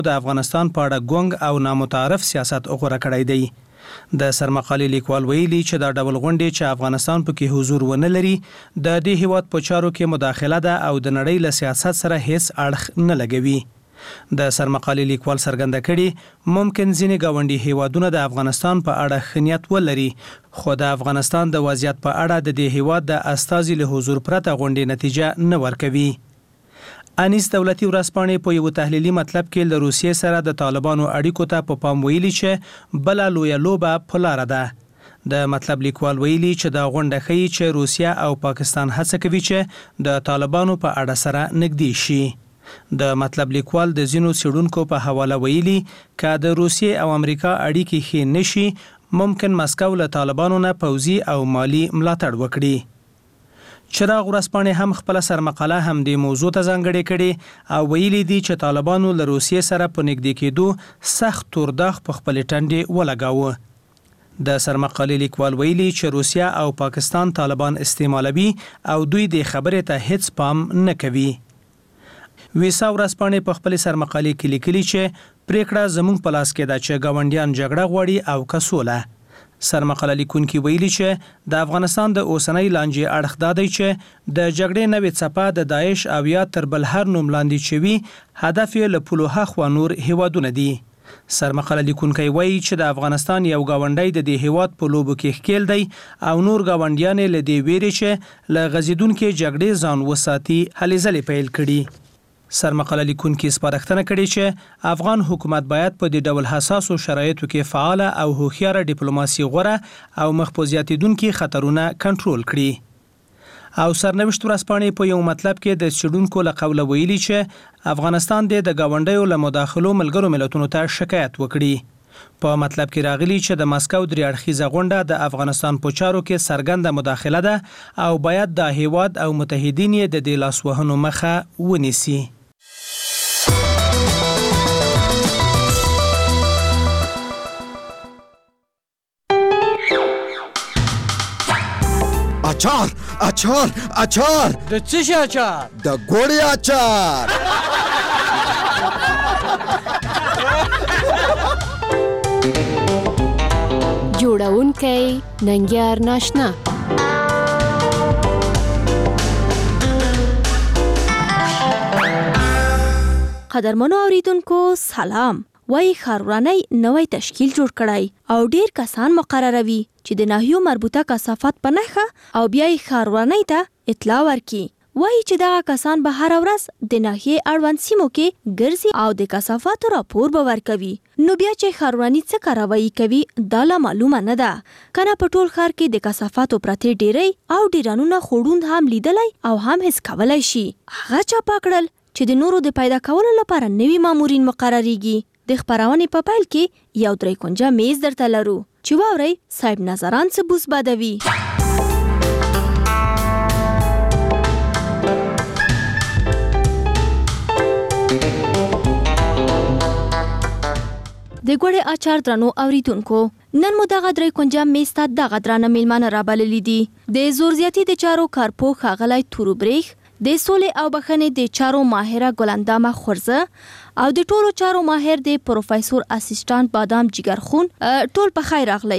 د افغانستان په اړه ګونګ او نامتعارف سیاست غوره کړی دی. د سرمقالې لیکوال ویلي چې دا ډول غونډې چې افغانستان پکې حضور ونه لري د دې هیواد په چارو کې مداخله ده او د نړۍ له سیاست سره هیڅ اړخ نه لګوي. د سرمقالې لیکوال څرګنده کړي ممکن ځینې ګاونډي هیوادونه د افغانستان په اړه ښه نیت ولري، خو د افغانستان د وضعیت په اړه د دې هیواد د استازي له حضور پرته غونډې نتیجه نه ورکوي. انیس دولتي ورځپاڼې په یو تحلیلي مطلب کې له روسیې سره د طالبانو اړیکو ته په پام ویلي چې بله لویه لوبه په لاره ده. د مطلب لیکوال ویلي چې دا غونډه ښیي چې روسیه او پاکستان هڅه کوي چې د طالبانو په اړه سره نږدې شي. د مطلب لیکوال د ځینو څېړونکو په حواله ویلي که د روسیې او امریکا اړیکې ښې نشي ممکن مسکو له طالبانو نه پوځي او مالی ملاتړ وکړي. چراغ ورځپاڼې هم خپل سرمقاله هم د موضوع ته ځانګړې کړي او ویلي دي چې طالبانو له روسیې سره په نږدې کېدو سخت تورداغ په خپلې ټنډې ولګاوه. د سرمقالې لیکوال ویلي چې روسیه او پاکستان طالبان استعمالوي او دوی د خبرې ته هیڅ پام نه کوي. ویسا ورځپاڼې په خپل سرمقالې کې لیکلي چې پریکړه زموږ په لاس کې ده چې ګاونډیان جګړه غواړي او که سوله. سرمقاله لیکونکي ویلي چې د افغانستان د اوسنۍ لانجې اړخ دا دی چې د جګړې نوې څپه د داعش او یا تر بل هر نوم لاندې چې هدف یې له پولو هاخوا نور هیوادونه دي. سرمقاله لیکونکی وایي چې د افغانستان یو ګاونډی د دې هیواد په لوبو کې ښکیل دی او نور ګاونډیان یې له دې ویرې چې له غځېدونکې جګړې ځان وساتي هلې ځلې پیل کړي. سرمقاله لیکونکي سپارښتنه کړې چې افغان حکومت باید په دې ډول حساسو شرایطو کې فعاله او هوښیاره ډیپلوماسي غوره او مخ په زیاتېدونکي خطرونه کنټرول کړي. او سرنوشت ورځپاڼې په یو مطلب کې د څېړونکو له قوله ویلي چې افغانستان د ګاونډیو له مداخلو ملګرو ملتونو ته شکایت وکړي. په مطلب کې راغلي چې د مسکو درې اړخیزه غونډه د افغانستان په چارو کې څرګنده مداخله ده او باید د هیواد او متحدین یې د دې لاسوهنو مخه ونیسي. اچار اچار اچار د څه شي اچار؟ د ګوړې اچار. جوړونکی ننګیار ناشنا. قدرمنو اوریدونکو سلام. وای ښاروالۍ نوی تشکیل جوړ کړی او ډیر کسان مقرروي چې د ناحیو مربوطه کثافات په نښه او بیا یې ښاروالۍ ته اطلاع ورکړي. وایي چې دغه کسان به هره ورځ د ناحیې اړوند سیمو کې ګرځي او د کثافاتو راپور به ورکوي. نو بیا چې ښاروالۍ څه کاروایي کوي دا لا معلومه نه ده. کنه په ټول ښار کې د کثافاتو پرتې ډیرۍ او ډیرانونه خوړوند هم لیدلی او هم حس کولی شي. هغه چاپه کړل چې د نورو د پیدا کولو لپاره نوي مامورین مقرریږي. د خپرونې په پیل کې یو 3 کونجه میز درته لرو چې واورئ صاحب نظران څه بوس بادوي. د ګوړې اچار درنو اوریدونکو، نن مو دغه 3 کونجه میز ته دغه درانه میلمانه رابللي دي. د زورزیاتي د چارو کارپوه ښاغلی توروبریخ، د سولې او بخښنې د چارو ماهره ګلندامه خورزه او د ټولو چارو ماهر د پروفیسور اسسټانټ بادام جګرخون، ټول په خیر راغلی.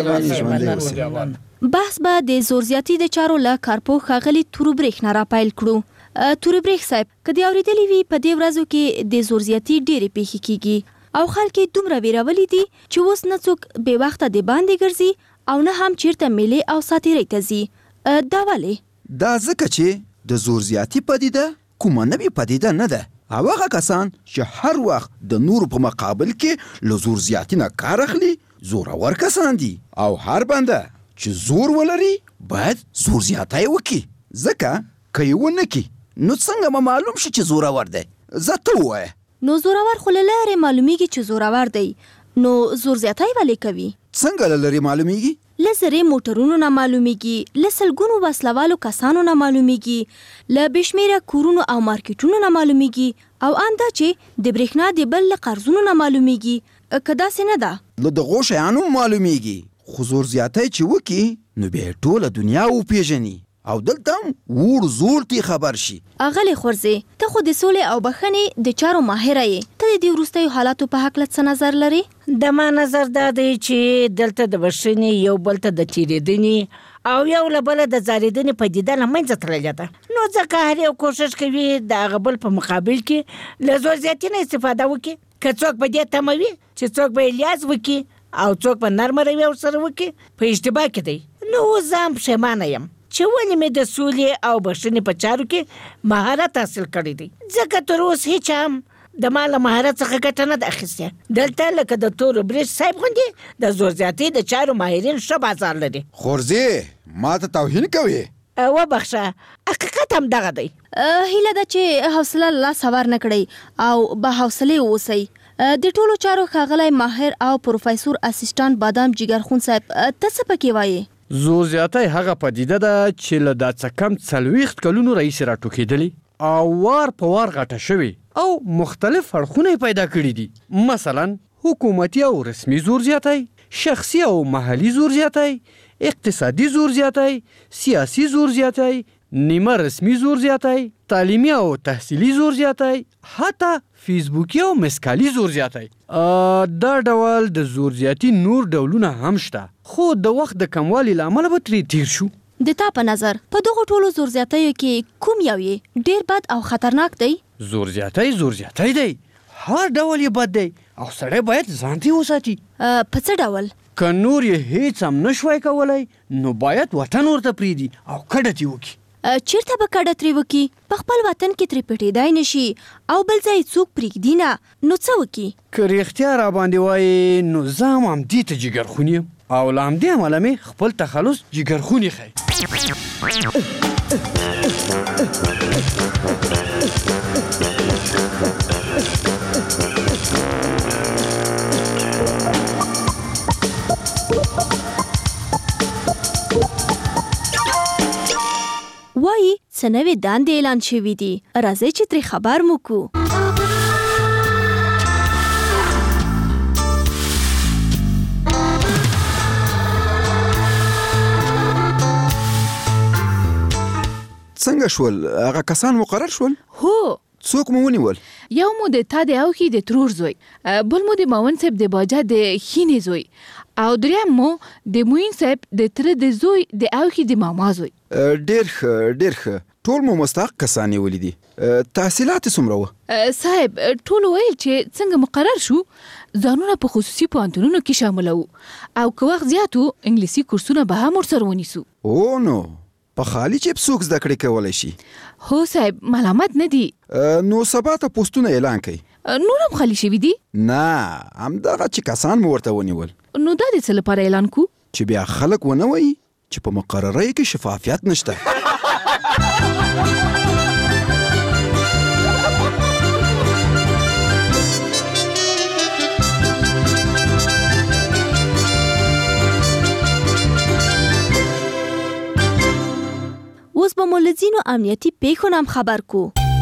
بحث به د زورزیاتي د چارو له کارپوه ښاغلي توروبریخ نه راپیل کړو. توروبریخ صاحب، که دې اورېدلي وي په دې ورځو کې د زورزیاتي ډېرې پیښې کیږي او خلک یې دومره ویرولي دي چې اوس نه څوک بې وخته د باندې ګرځي او نه هم چیرته میلې او ساتیرۍ ته ځي. دا ولې؟ دا ځکه چې د زورزیاتي پدیده کومه نوې پدیده نه ده او هغه کسان چې هر وخت د نورو په مقابل کې له زورزیاتي نه کار اخلي زورور کسان دي او هر بنده چې زور ولري باید زورزیاتی وکړي. ځکه که یې ونه کړي نو څنګه به معلوم شي چې زورور دی؟ زه ته ووایه. نو زورور خو له لرې معلومیږي چې زورور دی، نو زورزیاتی ولې کوي؟ څنګه له لرې معلومیږي؟ له زرې موټرونو نه معلومیږي، له سلګونو وسلوالو کسانو نه معلومیږي، له بشمیره کورونو او مارکیټونو نه معلومیږي او انده چې د برېښنا د بل له قرضونو نه معلومیږي. که داسې نه ده له دغو شیانو معلومیږي، خو زور زیاتی چې وکړي نو بیا ټوله دنیا وپیژني او دلته هم وړ زوړ تی خبر شي. اغلی خورزي ته خو د سولې او بخښنې د چارو ماهره یې. ته د دې وروستیو حالاتو په هکله څه نظر لري؟ د ما نظر دا دی چې دلته د بخښنې یو بل ته د تیریدنې او یو له بله د ځارېدنې پدیده له منځه تللې ده. نو ځکه هر یو کوښښ کوي د هغه بل په مقابل کې له زور زیاتي نه استفاده وکړي. که څوک په دې تمه وي چې څوک به یې لیاز وکړي او څوک په نرمه رویه ورسره وکړي، په اشتباه کې دی. نو اوس زه هم پښیمانه یم چې ولې مې د سولې او بخښنې په چارو کې مهارت حاصل کړی دی، ځکه تر اوس هیچ هم د ما له مهارت څخه ګټه نه ده اخیستې. دلته لکه د تورو بریج صاحب غوندې د زور زیاتي د چارو ماهرین ښه بازار لري. خورزي ما ته توهین کوي. وبخښه، حقیقت هم دغه دی. هیله ده چې حوصله له لاسه ورنه کړئ او با حوصلې اوسئ. د ټولو چارو ښاغلی ماهر او پروفیسور اسسټانټ بادام جګرخون صاحب، ته څه پکې وایې؟ زور زیاتی هغه پدیده ده چې له دا څه کم 40 کلونو راهیسې راټوکېدلې او وار په وار غټه شوې او مختلف اړخونه پیدا کړي دي. مثلا حکومتي او رسمي زور زیاتی، شخصي او محلي زور زیاتی، اقتصادي زور زیاتی، سیاسي زور زیاتی، نیمه رسمي زور زیاتی، تعلیمي او تحصیلي زور زیاتی، حتی فیسبوکي او مسکالي زور زیاتی. دا ډول د زور زیاتی نور ډولونه هم شته، خو د وخت د کموالي له امله به ترې تیر شو. د تا په نظر په دغو ټولو زور زیاتیو کې کوم یو یې ډیر بد او خطرناک دی؟ زور زیاتی دی. هر ډول یې بد دی او سړی باید ځان ترې وساتي. په څه ډول؟ که نور یې هیڅ هم نشوای کولی نو باید وطن ورته پرېږدي او کډه ترې وکړي. چیرته به کډه ترې وکړي؟ په خپل وطن کې ترې پټېدای نشي او بل ځای څوک پرېږدي نه، نو څه وکړي؟ که رښتیا را باندې وایې نو زه هم همدې ته جګرخون یم او له همدې امله مې خپل تخلص جګرخون ایښی. وایي څه نوې دندې اعلان شوي دي، راځئ چې ترې خبر مو کړو. څنګه شول؟ هغه کسان مقرر شول؟ هو. څوک مو ونیول؟ یو مو د تا د اوښي د ترور زوی، بل مو د ماون صاحب د باجا د خینې زوی، او دریم مو د موین صاحب د تره د زوی د اوښي د ماما زوی. ډېر ښه. ټول مو مستحق کسان نیولي دي. تحصیلات یې څومره وه؟ صاحب ټولو ویل چې څنګه مقرر شو ځانونه په خصوصي پوهنتونونو کې شاملوو او که وخت زیات و انګلیسي کورسونه به هم ورسره ونیسو. او نو په خالي جیب څوک زده کړې کولی شي؟ هو صاحب، ملامت نه دي. نو سبا ته پوسټونه اعلان کړئ. نور هم خالی شوي دي؟ نه، همدغه چې کسان مو ورته ونیول. نو دا د څه لپاره اعلان کو؟ چې بیا خلک ونه وایي چې په مقررۍ کې شفافیت نشته. اوس به مو له ځینو امنیتي پیښو نه هم خبر کو.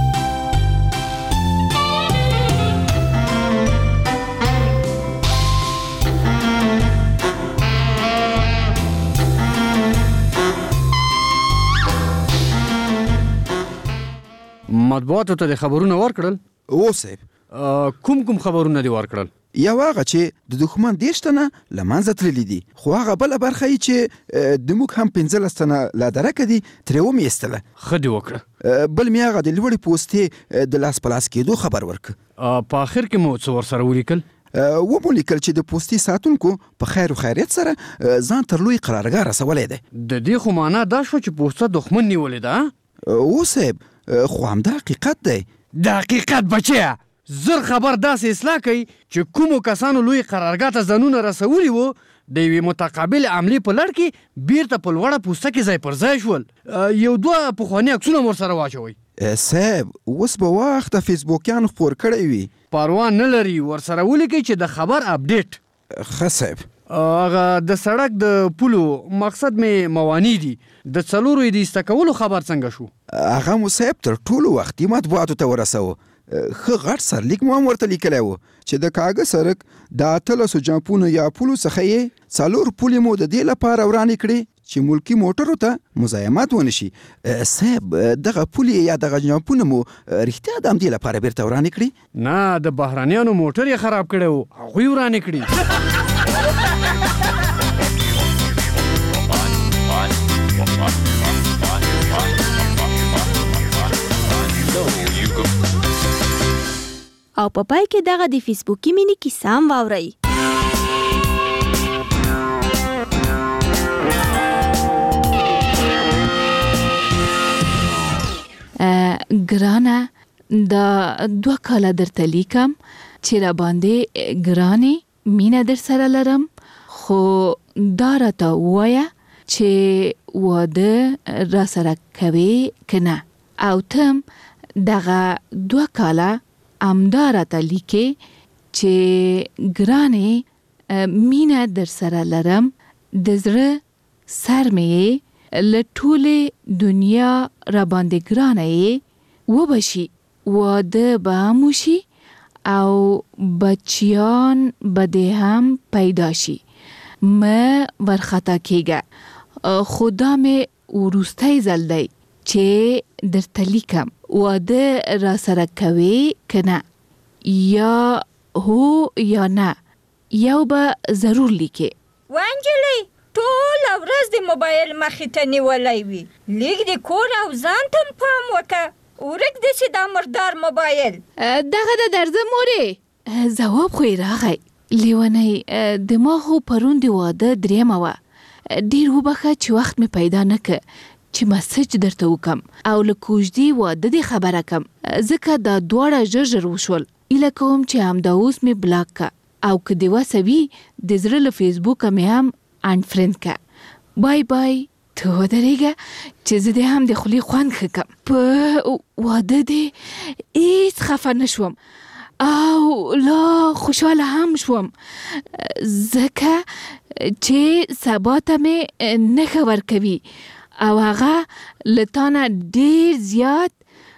مطبوعاتو ته د خبرونه ورکړل؟ او صاحب. کوم خبرونه دې ورکړل؟ یو هغه چې د دښمن 10 تنه له منځه تللي دي، خو هغه بله برخه یې چې د موږ هم 15 تنه لا درکه دي ترې ومې ایستله. ښه دې وکړه. بل مې هغه د لوړې پوستې د لاس په لاس کېدو خبر ورکړه. په آخر کې مو څه ورسره ولیکل؟ ومو لیکل چې د پوستې ساتونکو په خیر و خیریت سره ځان تر لوی قرارګاه رسولی دی. د دې خو معنا دا شو چې پوسته دښمن نیولې ده؟ او صاحب، خو همدا حقیقت دی. د حقیقت بچیه، زر خبر داسې اصلاح کوي چې کومو کسانو لوی قرارګاه ته ځانونه رسولي وو د یوې متقابل عملې په لړ کې بیرته په لوړه پوسته کې ځای پر ځای شول. یو دوه پخواني عکسونه هم ورسره واچوئ. صاحب، اوس به وخت فیسبوکیان خپور کړی وي. پروا نه لري، ورسره ولیکئ چې د خبر اپډیټ. ښه صاحب. هغه د سړک د پولو مقصد مې مواني دي، د 4 یې د ایسته کولو خبر څنګه شو؟ هغه مو صاحب تر ټولو وختي مطبوعاتو ته ورسوه. ښه غټ سرلیک مو هم ورته لیکلی و چې د کاږه سړک د 18 جامپونو یا پولو څخه یې 4 پولې مو د دې لپاره ورانې کړې چې ملکی موټرو ته مزاحمت ونشي. صاحب دغه پولې یا دغه جامپونه مو رښتیا د همدې لپاره بیرته ورانې کړي؟ نه، د بهرانیانو موټر یې خراب کړی و، هغوی ورانې کړي. او په پای کې دغه د فیسبوکي مینې کیسه هم واورئ. ګرانه، دا 2 کاله درته لیکم چې را باندې ګرانې مینه در سره لرم، خو دا راته ووایه چې واده را سره کوي که نه. او تم دغه 2 کاله همدا راته لیکې چې ګرانې مینه در سره لرم، د زړه سر مې له ټولې دنیا را باندې ګرانه یې وبشي، واده به هم وشي او بچیان به دې هم پیدا شي. مه ورخطا کېږه، خو دا مې وروستی ځل دی چې درته لیکم. واده را سره کوي که نه؟ یا هو یا نه، یو به ضرور لیکې. وانجلۍ ټوله ورځ د موبایل مخې ته نیولی وي، لیک د کور او ځان ته پام وکړه، ورک دې چې دا مردار موبایل. دغه د درځه مورې، ځواب خو یې راغی. لیونی، د ما خو پرون د واده 3مه وه. ډېر وبخه چې وخت مې پیدا نه که چې مسج درته وکم او له کوژدې واده دې خبره کم، ځکه دا دواړه ژر ژر وشول. ایله کوم چې همدا اوس مې بلاک که، او که دې وسه وي د زړه له فیسبوکه مې هم انفرند که. بای بای. ته ودرېږه چې زه دې هم د خولې خوند ښه کم. په واده دې هېڅ خفه نه شوم او لا خوشحاله هم شوم، ځکه چې سبا ته مې نښه ورکوي او هغه له تانه ډېر زیات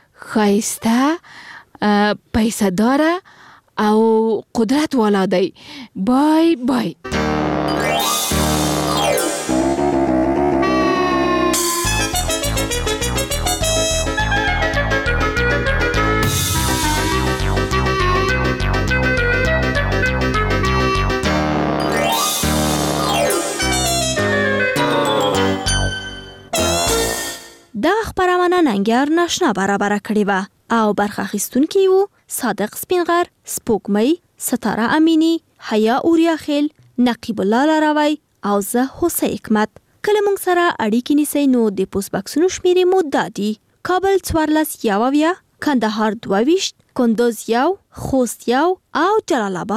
ښایسته، پیسه داره او قدرت والا دی. بای بای. دا خبرونه ننګیار ناشنا برابره کړې وه او برخه اخیستونکي وو صادق سپینغر، سپوږمۍ، ستاره امینی، حیا اوریاخیل، نقیب الله لاروی او زه هوسۍ حکمت. کله موږ سره اړیکې نیسئ نو د پوسټ بکسونو شمیرې مو دا دي: کابل 14 یاوویه، کندهار 22، کندوز 1، خوست 1 او جلال آباد